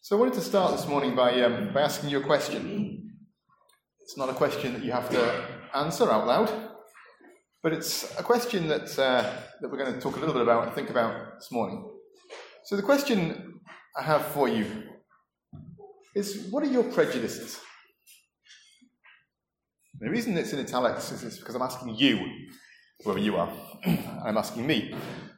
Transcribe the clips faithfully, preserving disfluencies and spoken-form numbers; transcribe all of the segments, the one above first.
So I wanted to start this morning by um, by asking you a question. It's not a question that you have to answer out loud, but it's a question that uh, that we're going to talk a little bit about and think about this morning. So the question I have for you is, what are your prejudices? The reason it's in italics is because I'm asking you, whoever you are, and I'm asking me,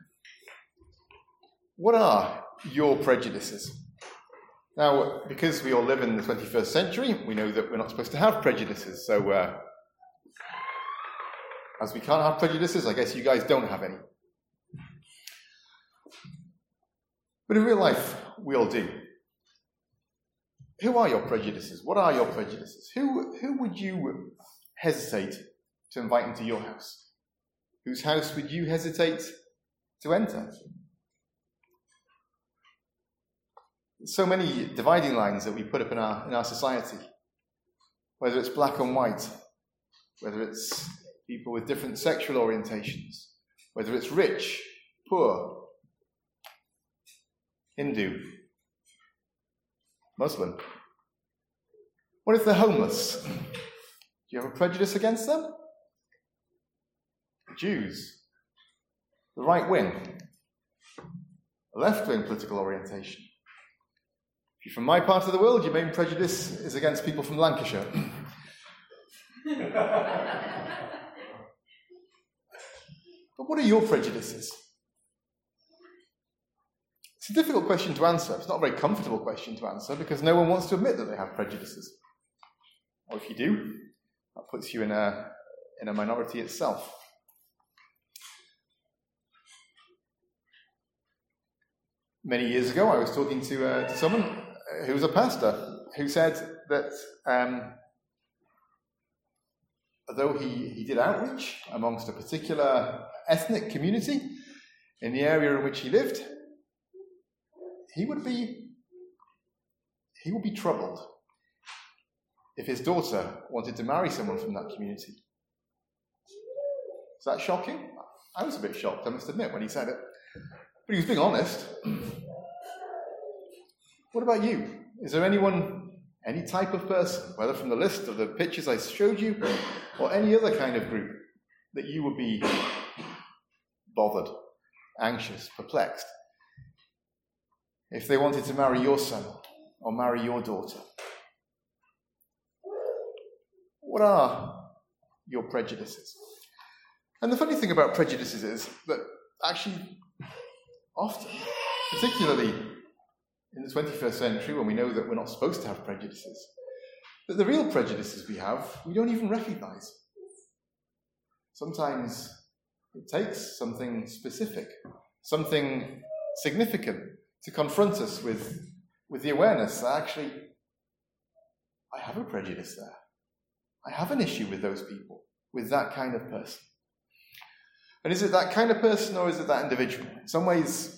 what are your prejudices? Now, because we all live in the twenty-first century, we know that we're not supposed to have prejudices. So, uh, as we can't have prejudices, I guess you guys don't have any. But in real life, we all do. Who are your prejudices? What are your prejudices? Who, who would you hesitate to invite into your house? Whose house would you hesitate to enter? So many dividing lines that we put up in our in our society, whether it's black and white, whether it's people with different sexual orientations, whether it's rich, poor, Hindu, Muslim. What if they're homeless? Do you have a prejudice against them? Jews, the right wing, the left wing political orientation. If you're from my part of the world, your main prejudice is against people from Lancashire. But what are your prejudices? It's a difficult question to answer. It's not a very comfortable question to answer because no one wants to admit that they have prejudices. Or if you do, that puts you in a, in a minority itself. Many years ago, I was talking to, uh, to someone who was a pastor who said that um, although he, he did outreach amongst a particular ethnic community in the area in which he lived, he would be he would be troubled if his daughter wanted to marry someone from that community. Is that shocking? I was a bit shocked, I must admit, when he said it. But he was being honest. What about you? Is there anyone, any type of person, whether from the list of the pictures I showed you or any other kind of group, that you would be bothered, anxious, perplexed if they wanted to marry your son or marry your daughter? What are your prejudices? And the funny thing about prejudices is that actually often, particularly in the twenty-first century, when we know that we're not supposed to have prejudices, that the real prejudices we have, we don't even recognize. Sometimes it takes something specific, something significant to confront us with, with the awareness that actually, I have a prejudice there. I have an issue with those people, with that kind of person. And is it that kind of person or is it that individual? In some ways,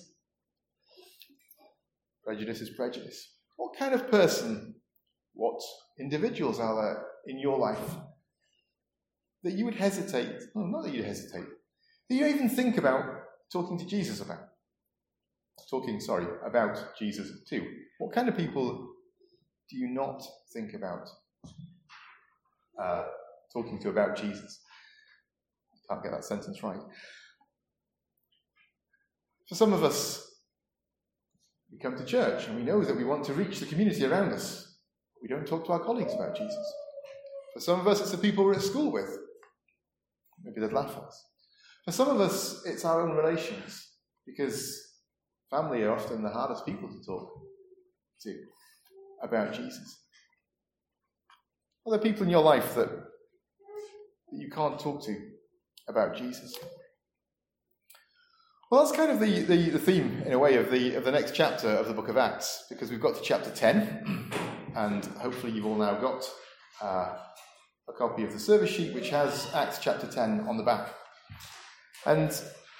prejudice is prejudice. What kind of person, what individuals are there in your life that you would hesitate, well, not that you hesitate, that you even think about talking to Jesus about? Talking, sorry, about Jesus too. What kind of people do you not think about uh, talking to about Jesus? I can't get that sentence right. For some of us, we come to church and we know that we want to reach the community around us. We don't talk to our colleagues about Jesus. For some of us, it's the people we're at school with. Maybe they'd laugh at us. For some of us, it's our own relations, because family are often the hardest people to talk to about Jesus. Are there people in your life that, that you can't talk to about Jesus? Well, that's kind of the, the, the theme, in a way, of the of the next chapter of the book of Acts, because we've got to chapter ten, and hopefully you've all now got uh, a copy of the service sheet, which has Acts chapter ten on the back. And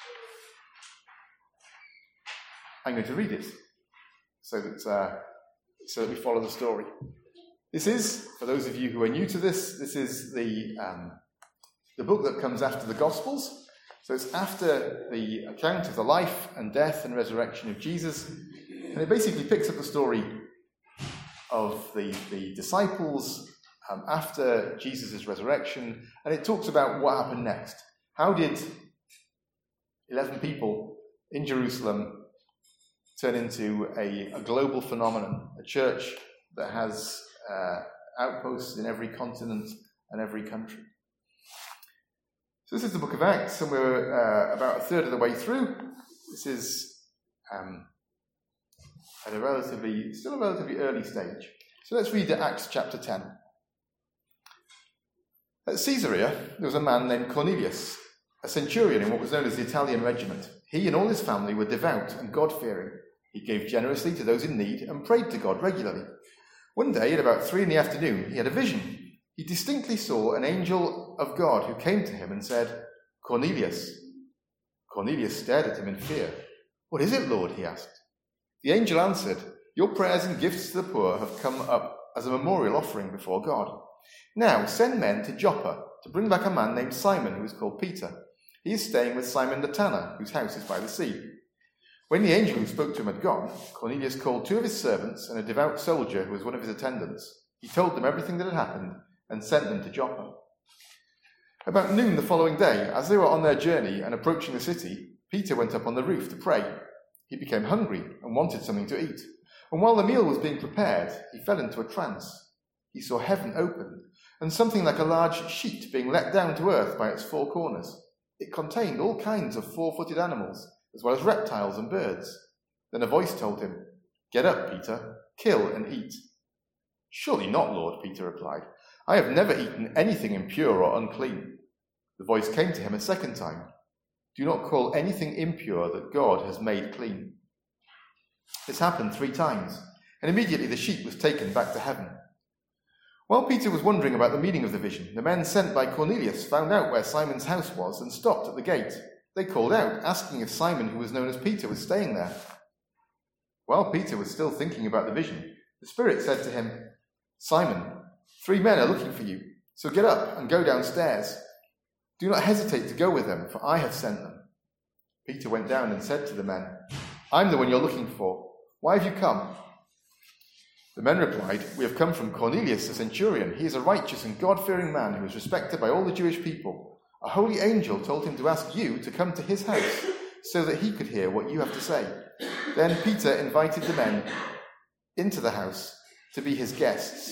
I'm going to read it, so that uh, so that we follow the story. This is, for those of you who are new to this, this is the um, the book that comes after the Gospels. So it's after the account of the life and death and resurrection of Jesus, and it basically picks up the story of the, the disciples um, after Jesus' resurrection, and it talks about what happened next. How did eleven people in Jerusalem turn into a, a global phenomenon, a church that has uh, outposts in every continent and every country? So this is the book of Acts, and we're uh, about a third of the way through. This is um, at a relatively, still a relatively early stage. So let's read Acts chapter ten. At Caesarea, there was a man named Cornelius, a centurion in what was known as the Italian regiment. He and all his family were devout and God-fearing. He gave generously to those in need and prayed to God regularly. One day, at about three in the afternoon, he had a vision. He distinctly saw an angel of God who came to him and said, "Cornelius." Cornelius stared at him in fear. "What is it, Lord?" he asked. The angel answered, "Your prayers and gifts to the poor have come up as a memorial offering before God. Now send men to Joppa to bring back a man named Simon who is called Peter. He is staying with Simon the tanner, whose house is by the sea." When the angel who spoke to him had gone, Cornelius called two of his servants and a devout soldier who was one of his attendants. He told them everything that had happened and sent them to Joppa. About noon the following day, as they were on their journey and approaching the city, Peter went up on the roof to pray. He became hungry and wanted something to eat. And while the meal was being prepared, he fell into a trance. He saw heaven opened, and something like a large sheet being let down to earth by its four corners. It contained all kinds of four-footed animals, as well as reptiles and birds. Then a voice told him, "Get up, Peter, kill and eat." "Surely not, Lord," Peter replied. "I have never eaten anything impure or unclean." The voice came to him a second time. "Do not call anything impure that God has made clean." This happened three times, and immediately the sheet was taken back to heaven. While Peter was wondering about the meaning of the vision, the men sent by Cornelius found out where Simon's house was and stopped at the gate. They called out, asking if Simon, who was known as Peter, was staying there. While Peter was still thinking about the vision, the Spirit said to him, "Simon, three men are looking for you, so get up and go downstairs. Do not hesitate to go with them, for I have sent them." Peter went down and said to the men, "I'm the one you're looking for. Why have you come?" The men replied, "We have come from Cornelius, the centurion. He is a righteous and God-fearing man who is respected by all the Jewish people. A holy angel told him to ask you to come to his house so that he could hear what you have to say." Then Peter invited the men into the house to be his guests.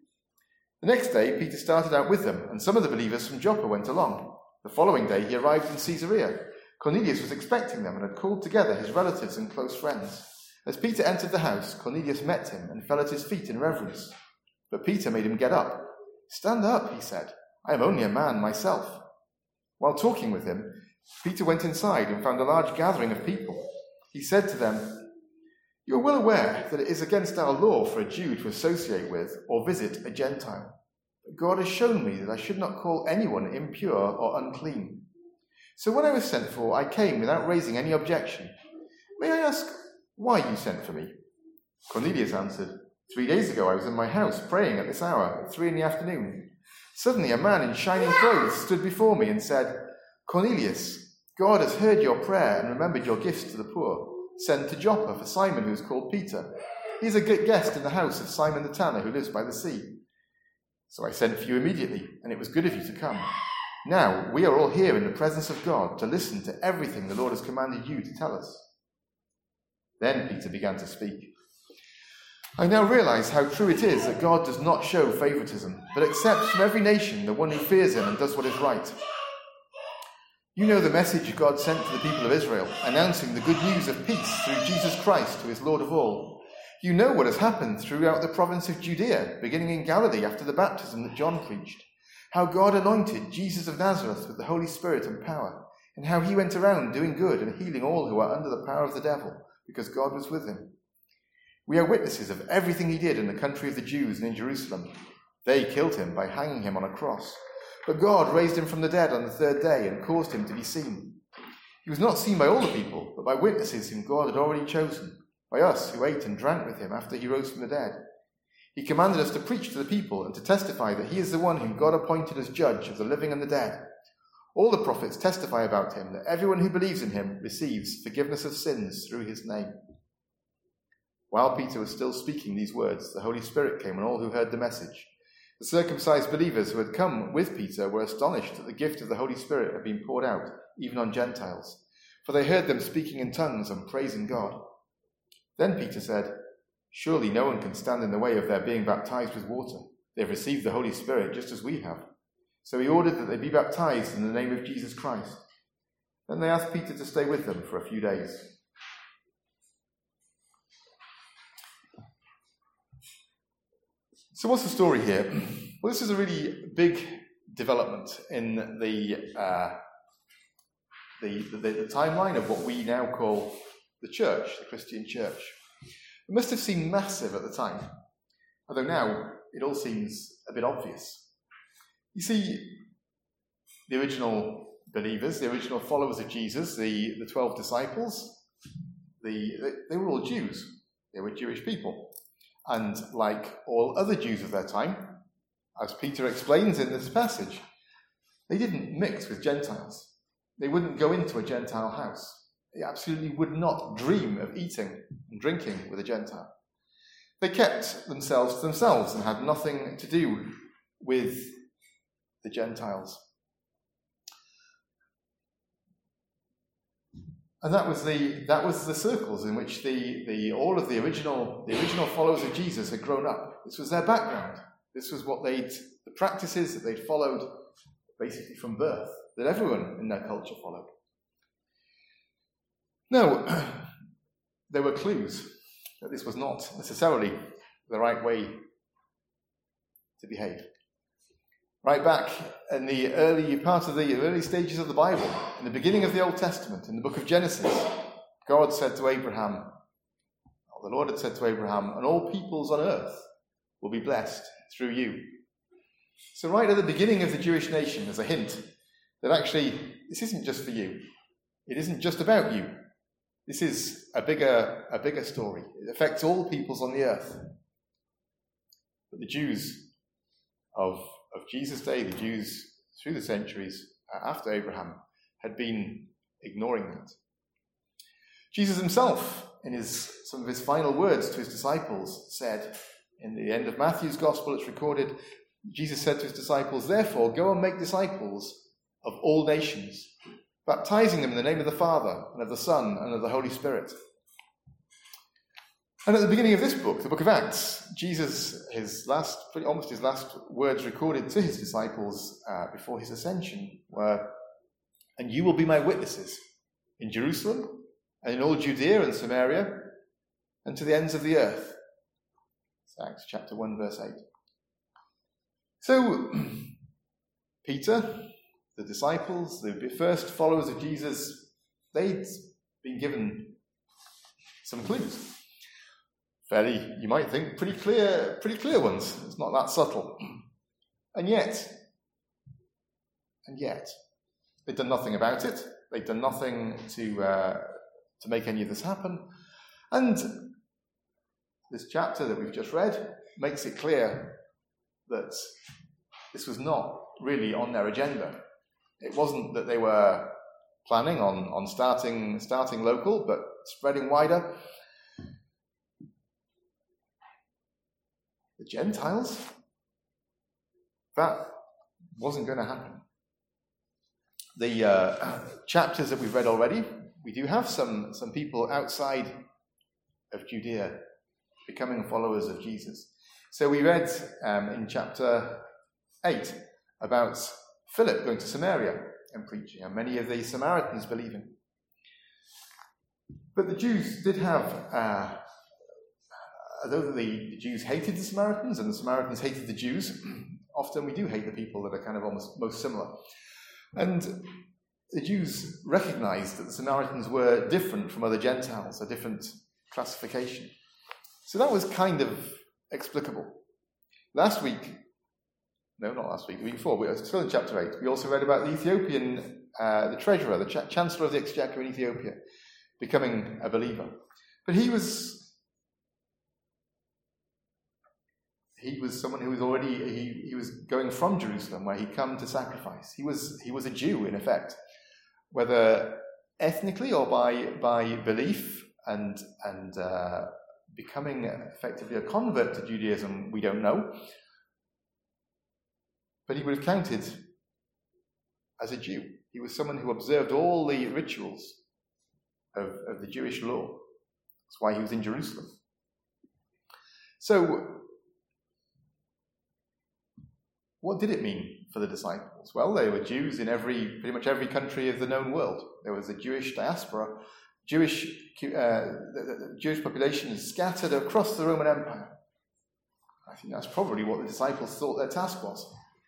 The next day, Peter started out with them, and some of the believers from Joppa went along. The following day, he arrived in Caesarea. Cornelius was expecting them and had called together his relatives and close friends. As Peter entered the house, Cornelius met him and fell at his feet in reverence. But Peter made him get up. "Stand up," he said. "I am only a man myself." While talking with him, Peter went inside and found a large gathering of people. He said to them, "You are well aware that it is against our law for a Jew to associate with or visit a Gentile. But God has shown me that I should not call anyone impure or unclean. So when I was sent for, I came without raising any objection. May I ask why you sent for me?" Cornelius answered, "Three days ago I was in my house praying at this hour, at three in the afternoon. Suddenly a man in shining clothes stood before me and said, 'Cornelius, God has heard your prayer and remembered your gifts to the poor. Send to Joppa for Simon, who is called Peter. He is a good guest in the house of Simon the tanner, who lives by the sea.' So I sent for you immediately, and it was good of you to come. Now we are all here in the presence of God to listen to everything the Lord has commanded you to tell us." Then Peter began to speak. "I now realize how true it is that God does not show favoritism, but accepts from every nation the one who fears him and does what is right. You know the message God sent to the people of Israel, announcing the good news of peace through Jesus Christ, who is Lord of all. You know what has happened throughout the province of Judea, beginning in Galilee after the baptism that John preached, how God anointed Jesus of Nazareth with the Holy Spirit and power, and how he went around doing good and healing all who are under the power of the devil, because God was with him. We are witnesses of everything he did in the country of the Jews and in Jerusalem. They killed him by hanging him on a cross, but God raised him from the dead on the third day and caused him to be seen. He was not seen by all the people, but by witnesses whom God had already chosen, by us who ate and drank with him after he rose from the dead. He commanded us to preach to the people and to testify that he is the one whom God appointed as judge of the living and the dead. All the prophets testify about him, that everyone who believes in him receives forgiveness of sins through his name." While Peter was still speaking these words, the Holy Spirit came on all who heard the message. The circumcised believers who had come with Peter were astonished that the gift of the Holy Spirit had been poured out, even on Gentiles, for they heard them speaking in tongues and praising God. Then Peter said, "Surely no one can stand in the way of their being baptized with water. They have received the Holy Spirit just as we have." So he ordered that they be baptized in the name of Jesus Christ. Then they asked Peter to stay with them for a few days. So what's the story here? Well, this is a really big development in the, uh, the, the, the timeline of what we now call the church, the Christian church. It must have seemed massive at the time, although now it all seems a bit obvious. You see, the original believers, the original followers of Jesus, the, the twelve disciples, the, they, they were all Jews. They were Jewish people. And like all other Jews of their time, as Peter explains in this passage, they didn't mix with Gentiles. They wouldn't go into a Gentile house. They absolutely would not dream of eating and drinking with a Gentile. They kept themselves to themselves and had nothing to do with the Gentiles. And that was the that was the circles in which the, the all of the original the original followers of Jesus had grown up. This was their background. This was what they'd the practices that they'd followed basically from birth, that everyone in their culture followed. Now, there were clues that this was not necessarily the right way to behave. Right back in the early part of the early stages of the Bible, in the beginning of the Old Testament, in the book of Genesis, God said to Abraham, or the Lord had said to Abraham, "And all peoples on earth will be blessed through you." So right at the beginning of the Jewish nation, there's a hint that actually this isn't just for you. It isn't just about you. This is a bigger, a bigger story. It affects all peoples on the earth. But the Jews of, of Jesus' day, the Jews through the centuries after Abraham, had been ignoring that. Jesus himself, in his some of his final words to his disciples, said, in the end of Matthew's Gospel, it's recorded, Jesus said to his disciples, "Therefore, go and make disciples of all nations, baptizing them in the name of the Father, and of the Son, and of the Holy Spirit." And at the beginning of this book, the book of Acts, Jesus, his last, almost his last words recorded to his disciples uh, before his ascension were, "And you will be my witnesses in Jerusalem, and in all Judea and Samaria, and to the ends of the earth." It's Acts chapter one, verse eight. So, Peter, the disciples, the first followers of Jesus, they'd been given some clues. Fairly, you might think, pretty clear, pretty clear ones. It's not that subtle. And yet, and yet, they'd done nothing about it. They'd done nothing to uh, to make any of this happen. And this chapter that we've just read makes it clear that this was not really on their agenda. It wasn't that they were planning on, on starting starting local, but spreading wider. The Gentiles, that wasn't going to happen. The uh, chapters that we've read already, we do have some, some people outside of Judea becoming followers of Jesus. So we read um, in chapter eight about Philip going to Samaria and preaching, and many of the Samaritans believing. But the Jews did have, uh, although the, the Jews hated the Samaritans and the Samaritans hated the Jews, often we do hate the people that are kind of almost most similar. And the Jews recognized that the Samaritans were different from other Gentiles, a different classification. So that was kind of explicable. Last week, no, not last week, the week before, we were still in chapter eight, we also read about the Ethiopian, uh, the treasurer, the ch- chancellor of the exchequer in Ethiopia, becoming a believer. But he was he was someone who was already, he, he was going from Jerusalem, where he'd come to sacrifice. He was he was a Jew, in effect, whether ethnically or by by belief and and uh, becoming effectively a convert to Judaism, we don't know. But he would have counted as a Jew. He was someone who observed all the rituals of, of the Jewish law. That's why he was in Jerusalem. So, what did it mean for the disciples? Well, they were Jews in every, pretty much every country of the known world. There was a Jewish diaspora. Jewish, uh, the, the Jewish population is scattered across the Roman Empire. I think that's probably what the disciples thought their task was.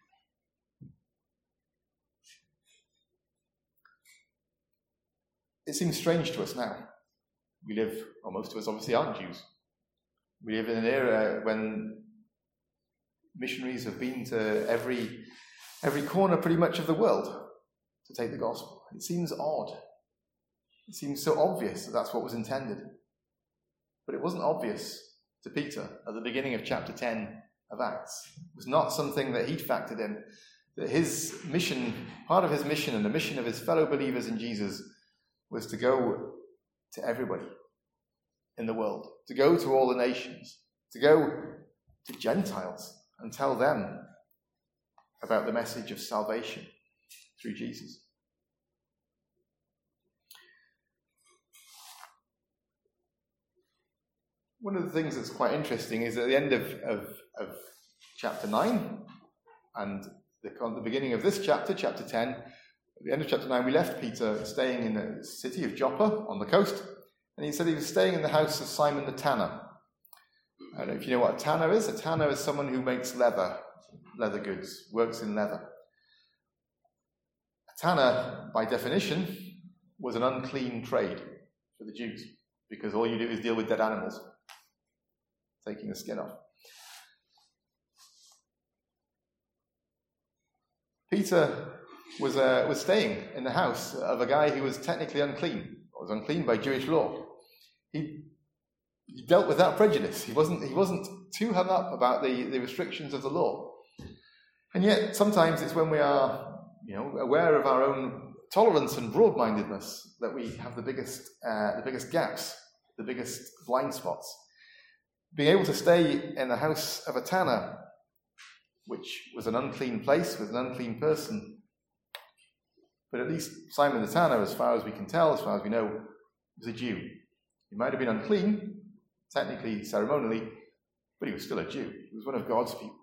It seems strange to us now. We live, or most of us obviously aren't Jews. We live in an era when missionaries have been to every every corner pretty much of the world to take the gospel. It seems odd. It seems so obvious that that's what was intended. But it wasn't obvious to Peter at the beginning of chapter ten of Acts. It was not something that he'd factored in. That his mission, part of his mission and the mission of his fellow believers in Jesus was to go to everybody in the world, to go to all the nations, to go to Gentiles and tell them about the message of salvation through Jesus. One of the things that's quite interesting is at the end of, of, of chapter nine and the, the beginning of this chapter, chapter ten, at the end of chapter nine, we left Peter staying in the city of Joppa on the coast, and he said he was staying in the house of Simon the tanner. I don't know if you know what a tanner is. A tanner is someone who makes leather, leather goods, works in leather. A tanner, by definition, was an unclean trade for the Jews, because all you do is deal with dead animals, taking the skin off. Peter was uh, was staying in the house of a guy who was technically unclean, or was unclean by Jewish law. He, he dealt with that prejudice. He wasn't he wasn't too hung up about the, the restrictions of the law. And yet, sometimes it's when we are, you know, aware of our own tolerance and broad-mindedness that we have the biggest uh, the biggest gaps, the biggest blind spots. Being able to stay in the house of a tanner, which was an unclean place with an unclean person, but at least Simon the tanner, as far as we can tell, as far as we know, was a Jew. He might have been unclean, technically, ceremonially, but he was still a Jew. He was one of God's people.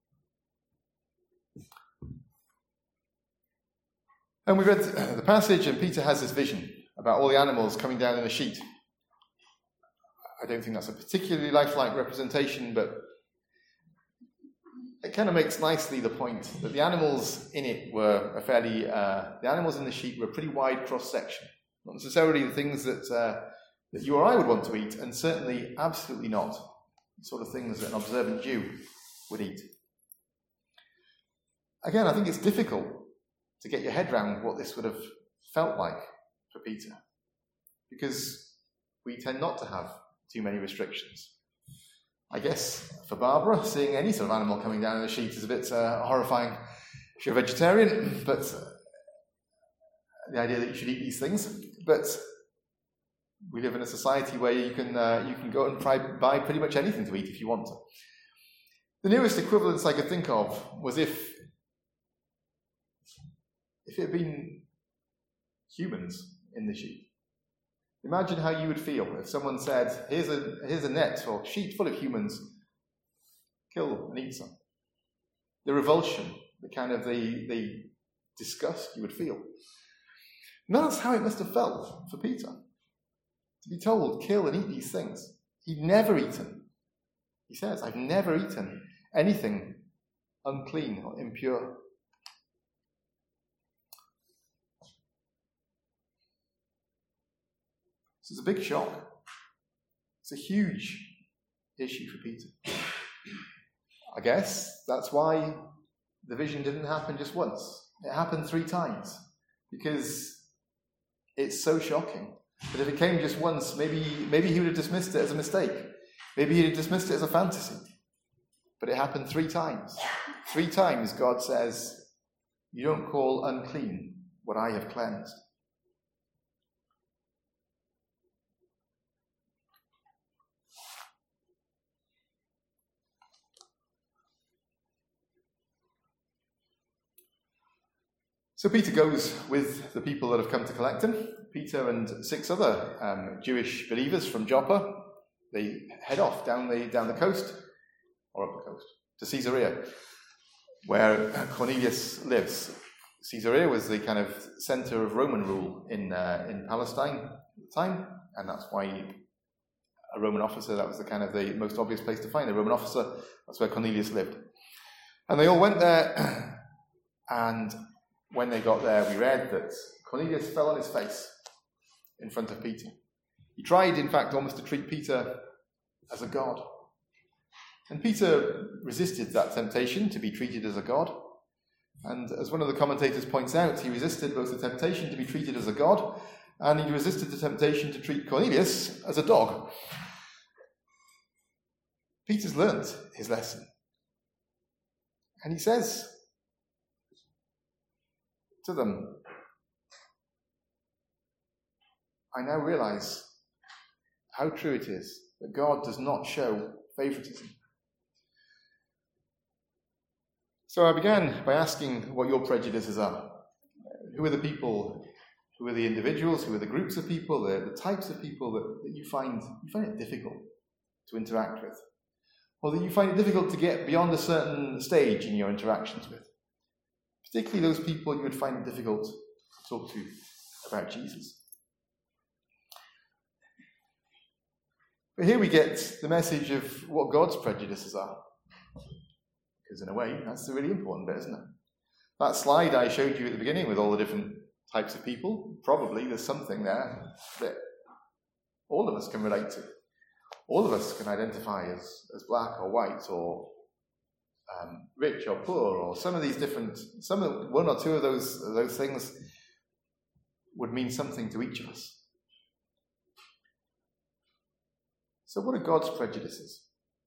And we read the passage, and Peter has this vision about all the animals coming down in a sheet. I don't think that's a particularly lifelike representation, but it kind of makes nicely the point that the animals in it were a fairly, uh, the animals in the sheet were a pretty wide cross-section. Not necessarily the things that, uh, that you or I would want to eat, and certainly absolutely not the sort of things that an observant Jew would eat. Again, I think it's difficult to get your head around what this would have felt like for Peter, because we tend not to have too many restrictions. I guess for Barbara, seeing any sort of animal coming down in the sheet is a bit uh, horrifying if you're a vegetarian, but uh, the idea that you should eat these things. But we live in a society where you can uh, you can go and try, buy pretty much anything to eat if you want to. The nearest equivalence I could think of was if if it had been humans in the sheet. Imagine how you would feel if someone said, here's a here's a net or sheet full of humans, kill and eat some. The revulsion, the kind of the, the disgust you would feel. And that's how it must have felt for Peter. To be told, kill and eat these things. He'd never eaten. He says, I've never eaten anything unclean or impure. This is a big shock. It's a huge issue for Peter. I guess that's why the vision didn't happen just once. It happened three times, because it's so shocking that if it came just once, maybe maybe he would have dismissed it as a mistake. Maybe he'd have dismissed it as a fantasy. But it happened three times. Three times God says, you don't call unclean what I have cleansed. So Peter goes with the people that have come to collect him. Peter and six other um, Jewish believers from Joppa. They head off down the down the coast, or up the coast, to Caesarea, where Cornelius lives. Caesarea was the kind of centre of Roman rule in uh, in Palestine at the time, and that's why a Roman officer, that was the kind of the most obvious place to find a Roman officer. That's where Cornelius lived. And they all went there, and when they got there, we read that Cornelius fell on his face in front of Peter. He tried, in fact, almost to treat Peter as a god. And Peter resisted that temptation to be treated as a god. And as one of the commentators points out, he resisted both the temptation to be treated as a god, and he resisted the temptation to treat Cornelius as a dog. Peter's learnt his lesson. And he says to them, I now realize how true it is that God does not show favoritism. So I began by asking what your prejudices are. Who are the people, who are the individuals, who are the groups of people, the, the types of people that, that you find you find it difficult to interact with, or that you find it difficult to get beyond a certain stage in your interactions with? Particularly those people you would find it difficult to talk to about Jesus. But here we get the message of what God's prejudices are. Because in a way, that's the really important bit, isn't it? That slide I showed you at the beginning with all the different types of people, probably there's something there that all of us can relate to. All of us can identify as, as black or white or um, rich or poor, or some of these different, some of, one or two of those, of those things would mean something to each of us. So what are God's prejudices?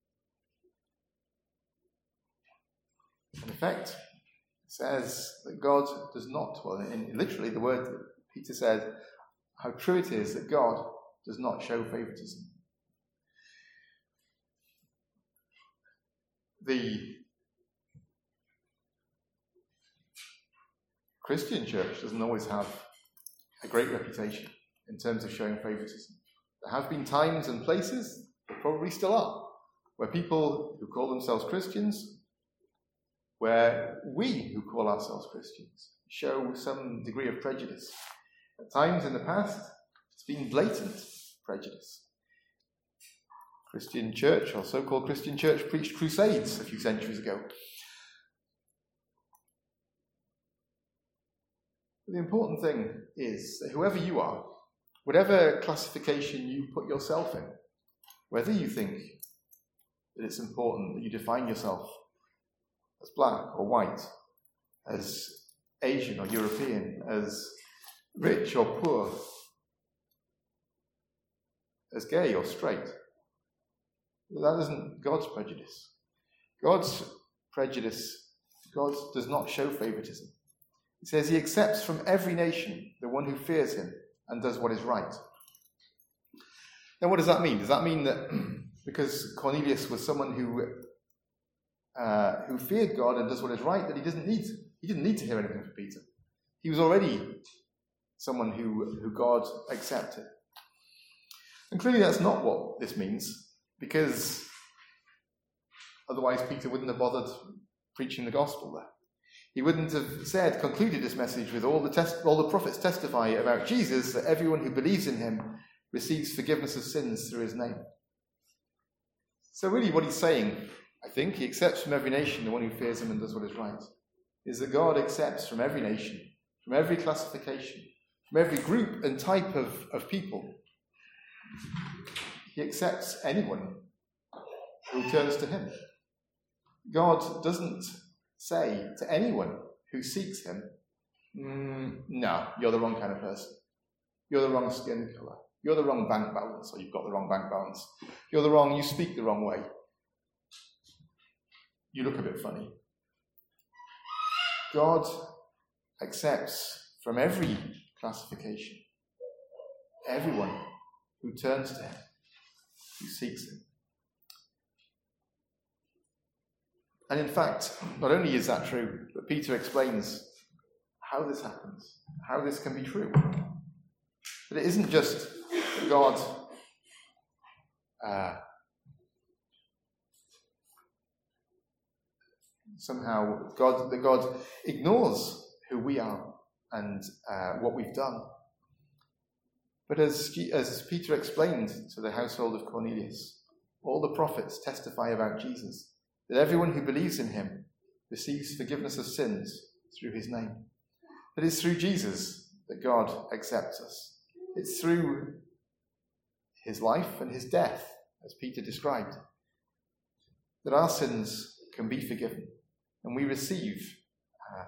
In effect, it says that God does not, well, in, literally the word that Peter said, how true it is that God does not show favoritism. The Christian church doesn't always have a great reputation in terms of showing favoritism. There have been times and places, there probably still are, where people who call themselves Christians, where we who call ourselves Christians show some degree of prejudice. At times in the past, it's been blatant prejudice. Christian church, or so-called Christian church, preached crusades a few centuries ago. The important thing is that whoever you are, whatever classification you put yourself in, whether you think that it's important that you define yourself as black or white, as Asian or European, as rich or poor, as gay or straight, that isn't God's prejudice. God's prejudice, God does not show favoritism. He says he accepts from every nation the one who fears him and does what is right. Now, what does that mean? Does that mean that because Cornelius was someone who uh, who feared God and does what is right, that he doesn't need he didn't need to hear anything from Peter? He was already someone who, who God accepted. And clearly that's not what this means, because otherwise Peter wouldn't have bothered preaching the gospel there. He wouldn't have said, concluded this message with all the test, all the prophets testify about Jesus, that everyone who believes in him receives forgiveness of sins through his name. So really what he's saying, I think, he accepts from every nation the one who fears him and does what is right, is that God accepts from every nation, from every classification, from every group and type of, of people. He accepts anyone who turns to him. God doesn't say to anyone who seeks him, mm, no, you're the wrong kind of person. You're the wrong skin colour. You're the wrong bank balance, or you've got the wrong bank balance. You're the wrong, you speak the wrong way. You look a bit funny. God accepts from every classification everyone who turns to him, who seeks him. And in fact, not only is that true, but Peter explains how this happens, how this can be true. But it isn't just that God uh, somehow God that God ignores who we are and uh, what we've done. But as, as Peter explained to the household of Cornelius, all the prophets testify about Jesus, that everyone who believes in him receives forgiveness of sins through his name. That it's through Jesus that God accepts us. It's through his life and his death, as Peter described, that our sins can be forgiven and we receive uh,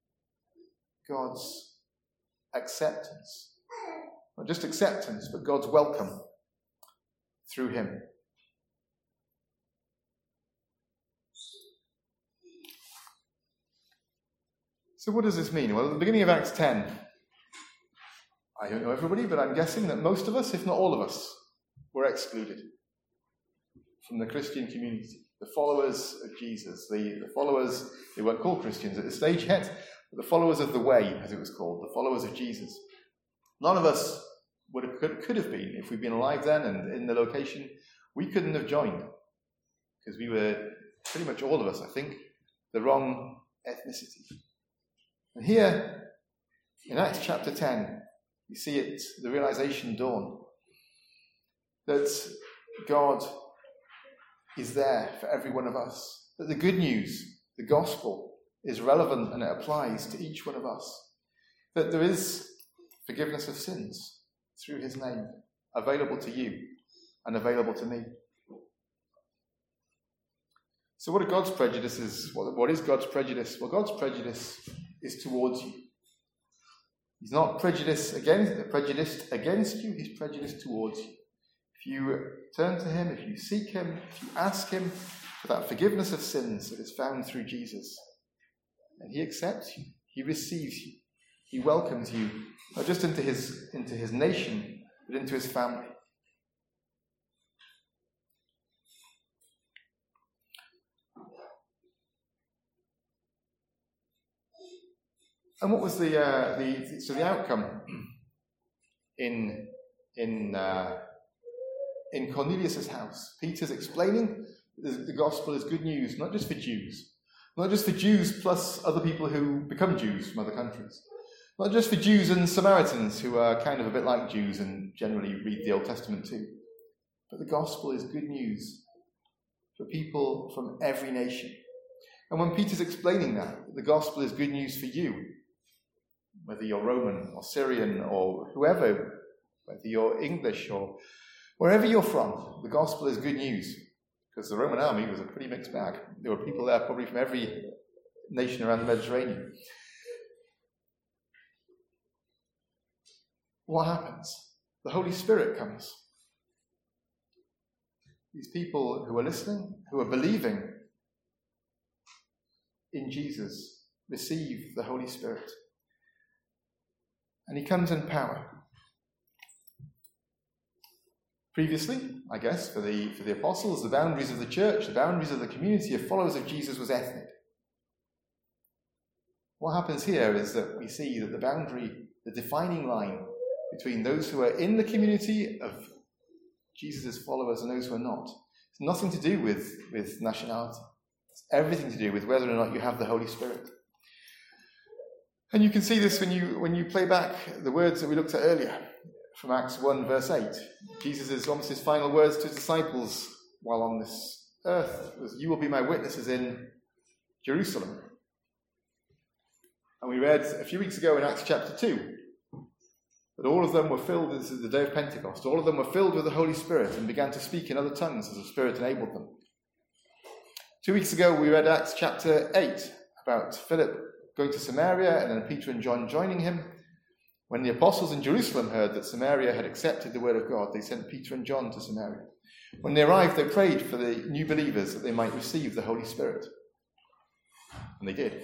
God's acceptance. Not just acceptance, but God's welcome through him. So what does this mean? Well, at the beginning of Acts ten, I don't know everybody, but I'm guessing that most of us, if not all of us, were excluded from the Christian community. The followers of Jesus, the, the followers, they weren't called Christians at this stage yet, but the followers of the way, as it was called, the followers of Jesus. None of us would have, could, could have been, if we'd been alive then and in the location, we couldn't have joined, because we were, pretty much all of us, I think, the wrong ethnicity. And here, in Acts chapter ten, you see it, the realization dawn, that God is there for every one of us, that the good news, the gospel, is relevant and it applies to each one of us, that there is forgiveness of sins through his name, available to you and available to me. So what are God's prejudices? What, what is God's prejudice? Well, God's prejudice is towards you. He's not prejudiced against, prejudiced against you, he's prejudiced towards you. If you turn to him, if you seek him, if you ask him for that forgiveness of sins that is found through Jesus, and he accepts you, he receives you, he welcomes you, not just into his, into his nation, but into his family. And what was the uh, the so the outcome in in uh, in Cornelius' house? Peter's explaining the, the gospel is good news, not just for Jews, not just for Jews plus other people who become Jews from other countries, not just for Jews and Samaritans who are kind of a bit like Jews and generally read the Old Testament too, but the gospel is good news for people from every nation. And when Peter's explaining that, the gospel is good news for you, whether you're Roman or Syrian or whoever, whether you're English or wherever you're from, the gospel is good news. Because the Roman army was a pretty mixed bag. There were people there probably from every nation around the Mediterranean. What happens? The Holy Spirit comes. These people who are listening, who are believing in Jesus, receive the Holy Spirit. And he comes in power. Previously, I guess, for the, for the apostles, the boundaries of the church, the boundaries of the community of followers of Jesus was ethnic. What happens here is that we see that the boundary, the defining line between those who are in the community of Jesus' followers and those who are not, it's nothing to do with, with nationality. It's everything to do with whether or not you have the Holy Spirit. And you can see this when you when you play back the words that we looked at earlier from Acts one, verse eight. Jesus' almost his final words to his disciples while on this earth was, "You will be my witnesses in Jerusalem." And we read a few weeks ago in Acts chapter two that all of them were filled, this is the day of Pentecost, all of them were filled with the Holy Spirit and began to speak in other tongues as the Spirit enabled them. Two weeks ago we read Acts chapter eight about Philip going to Samaria, and then Peter and John joining him. When the apostles in Jerusalem heard that Samaria had accepted the word of God, they sent Peter and John to Samaria. When they arrived, they prayed for the new believers that they might receive the Holy Spirit. And they did.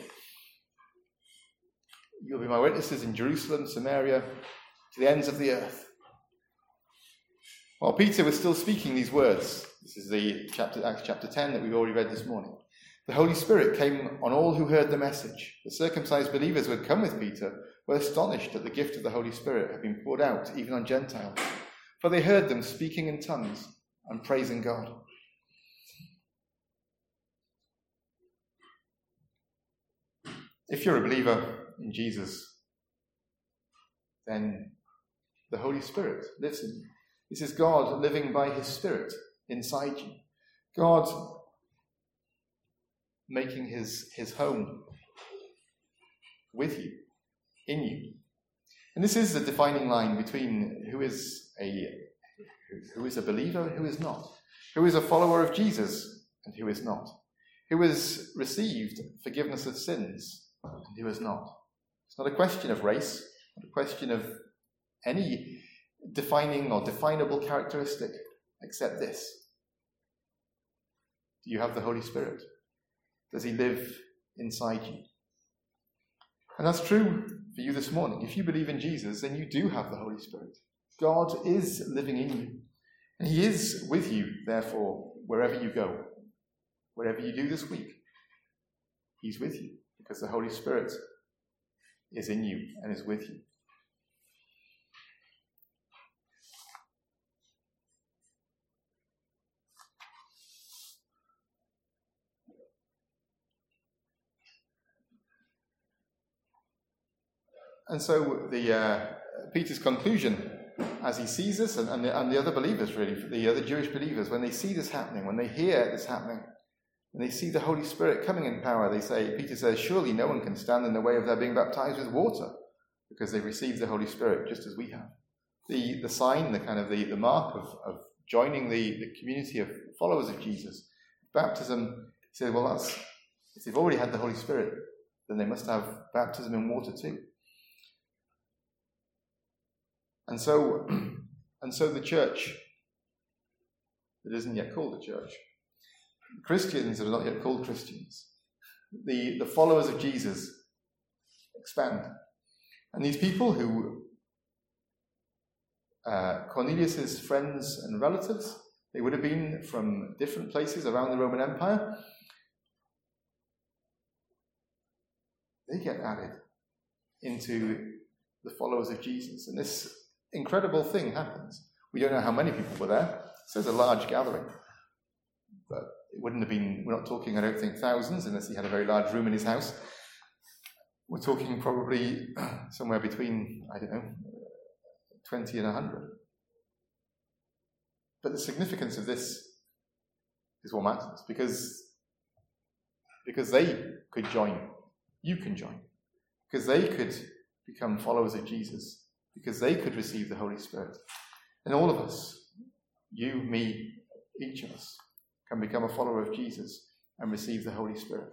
"You'll be my witnesses in Jerusalem, Samaria, to the ends of the earth." While Peter was still speaking these words, this is the chapter, Acts chapter ten that we've already read this morning, The Holy Spirit came on all who heard the message. The circumcised believers who had come with Peter were astonished that the gift of the Holy Spirit had been poured out even on Gentiles, for they heard them speaking in tongues and praising God. If you're a believer in Jesus, then the Holy Spirit lives in you. This is God living by his Spirit inside you. God making his, his home with you, in you. And this is the defining line between who is a who is a believer and who is not. Who is a follower of Jesus and who is not. Who has received forgiveness of sins and who has not. It's not a question of race, not a question of any defining or definable characteristic except this. Do you have the Holy Spirit? Does he live inside you? And that's true for you this morning. If you believe in Jesus, then you do have the Holy Spirit. God is living in you. And he is with you, therefore, wherever you go. Whatever you do this week, he's with you. Because the Holy Spirit is in you and is with you. And so the uh, Peter's conclusion, as he sees this, and, and, the, and the other believers really, the other Jewish believers, when they see this happening, when they hear this happening, when they see the Holy Spirit coming in power, they say, Peter says, surely no one can stand in the way of their being baptized with water, because they received the Holy Spirit just as we have. The the sign, the kind of the, the mark of, of joining the, the community of followers of Jesus, baptism, he said, well, that's, if they've already had the Holy Spirit, then they must have baptism in water too. And so, and so the church, that isn't yet called a church, Christians that are not yet called Christians, the, the followers of Jesus expand. And these people who, uh, Cornelius' friends and relatives, they would have been from different places around the Roman Empire, they get added into the followers of Jesus. And this incredible thing happens. We don't know how many people were there. It says a large gathering. But it wouldn't have been, we're not talking, I don't think, thousands, unless he had a very large room in his house. We're talking probably somewhere between, I don't know, twenty and one hundred. But the significance of this is what matters, because, because they could join. You can join. Because they could become followers of Jesus. Because they could receive the Holy Spirit. And all of us, you, me, each of us, can become a follower of Jesus and receive the Holy Spirit.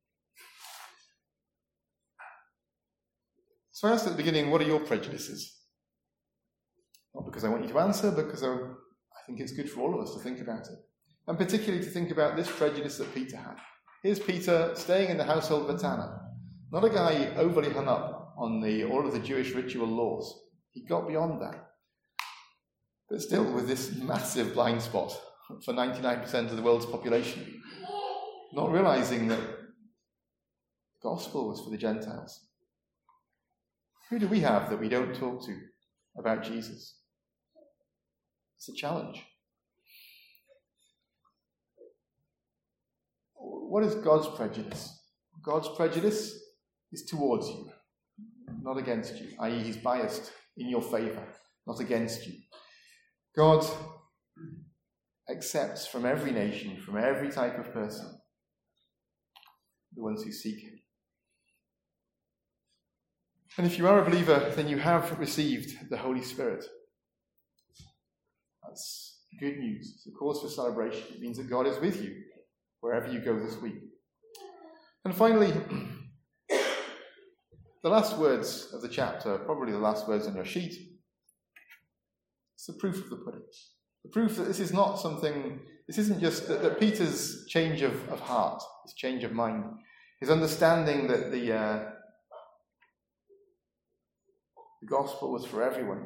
So I asked at the beginning, what are your prejudices? Not because I want you to answer, but because I, I think it's good for all of us to think about it. And particularly to think about this prejudice that Peter had. Here's Peter staying in the household of a tanner. Not a guy overly hung up on the all of the Jewish ritual laws. He got beyond that. But still with this massive blind spot for ninety-nine percent of the world's population. Not realizing that the gospel was for the Gentiles. Who do we have that we don't talk to about Jesus? It's a challenge. What is God's prejudice? God's prejudice is towards you, not against you, that is he's biased in your favour, not against you. God accepts from every nation, from every type of person, the ones who seek him. And if you are a believer, then you have received the Holy Spirit. That's good news. It's a cause for celebration. It means that God is with you wherever you go this week. And finally, the last words of the chapter, probably the last words on your sheet, it's the proof of the pudding. The proof that this is not something, this isn't just that, that Peter's change of, of heart, his change of mind, his understanding that the, uh, the gospel was for everyone.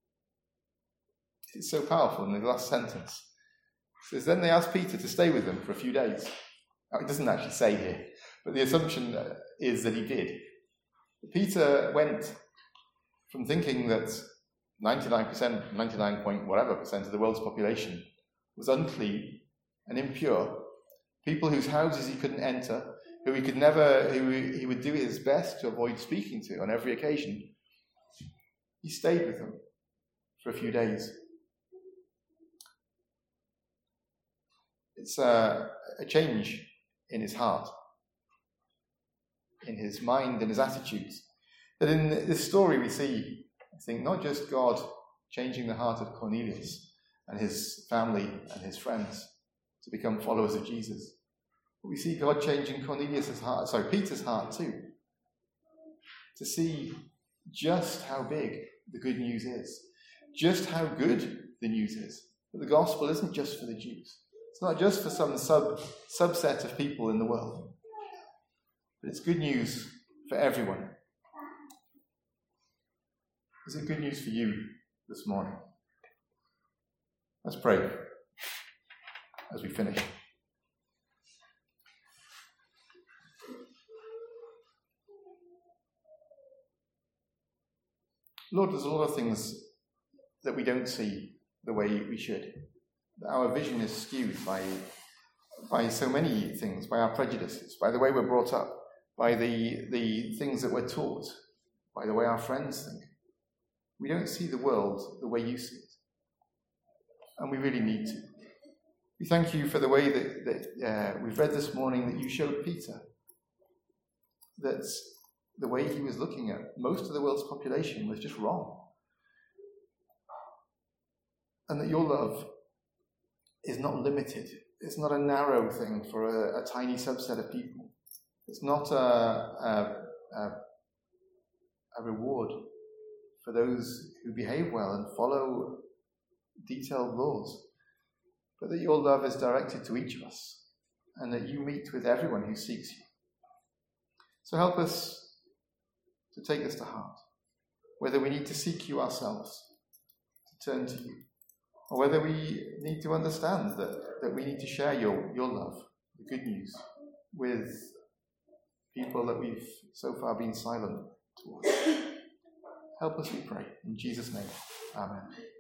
It's so powerful in the last sentence. It says, then they asked Peter to stay with them for a few days. Now, it doesn't actually say here, but the assumption is that he did. Peter went from thinking that ninety-nine percent, ninety-nine point whatever percent of the world's population was unclean and impure, people whose houses he couldn't enter, who he could never, who he would do his best to avoid speaking to on every occasion. He stayed with them for a few days. It's a, a change in his heart, in his mind, in his attitudes. That in this story we see, I think, not just God changing the heart of Cornelius and his family and his friends to become followers of Jesus, but we see God changing Cornelius' heart, sorry, Peter's heart too, to see just how big the good news is, just how good the news is. That the gospel isn't just for the Jews. It's not just for some sub subset of people in the world, but it's good news for everyone. Is it good news for you this morning? Let's pray as we finish. Lord, there's a lot of things that we don't see the way we should. Our vision is skewed by, by so many things, by our prejudices, by the way we're brought up, by the, the things that we're taught, by the way our friends think. We don't see the world the way you see it. And we really need to. We thank you for the way that, that uh, we've read this morning that you showed Peter. That the way he was looking at most of the world's population was just wrong. And that your love is not limited. It's not a narrow thing for a, a tiny subset of people. It's not a, a, a, a reward for those who behave well and follow detailed laws, but that your love is directed to each of us and that you meet with everyone who seeks you. So help us to take this to heart, whether we need to seek you ourselves, to turn to you, or whether we need to understand that, that we need to share your, your love, the good news, with people that we've so far been silent towards. Help us, we pray. In Jesus' name, amen.